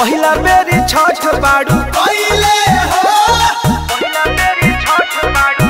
पहिला बेरी छठ बाड़ू पहिले हो पहिला बेरी छठ बाड़ू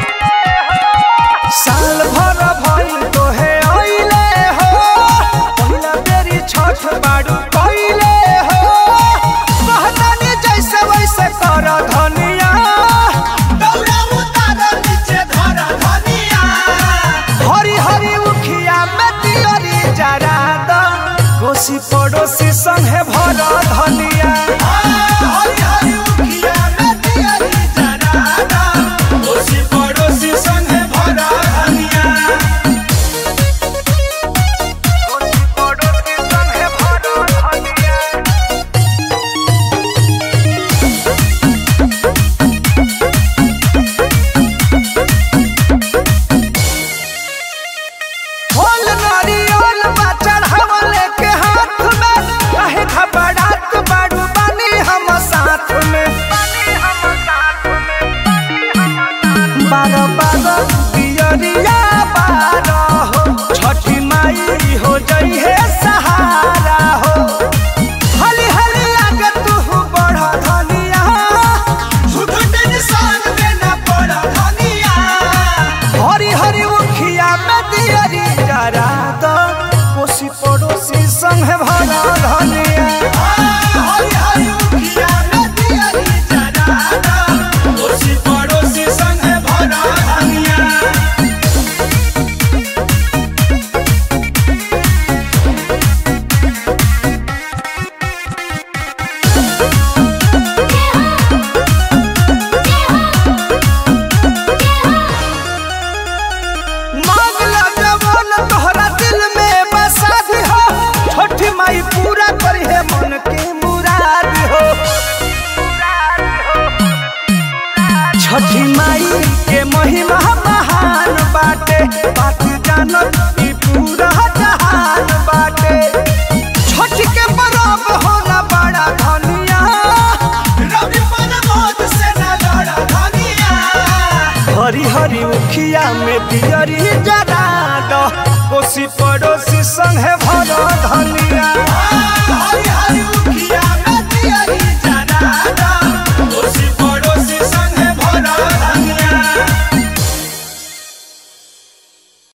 साल भर भइल तोहे आइले हो पहिला बेरी छठ बाड़ू पहिले हो कहतानी जैसे वैसे कर धनिया दौड़ा उतार नीचे धर धनिया हरी हरी उखिया में तिलरी जरा द कोसी पड़ोसी संगे भर धनिया हरी हरी उखिया में तिलरी जरा दा कोसी पड़ोसी संगे भरा धनिया कोसी पड़ोसी संगे भर धनिया फल नारियल बा चढ़ावले के हाथ में काहे घबरात बाड़ू बानी हम साथ में बारह बारह पियरिया बारह हो छठी माई हो जई है सहारा हो हली हली आगे तू बढ़ धनिया झूठ टेंशन में न पड़ धनिया हरी हरी उखिया में दियरी जरा द कोसी पड़ोसी संग भरा धनिया हरी हरी उखिया में तिलरी जरा दा कोसी पड़ोसी संगे भरा धनिया मांगला जवान तोहरा दिल में बसा दी हो छोटी माई पूरा करी है मन की मुराद हो छठी माई के महिमा महान बाटे बात जानत ई पूरा जहान बाटे छठी के परब होला बड़ा धनिया रवि पर मौत से न लड़ धनिया हरी हरी उखिया में दियरी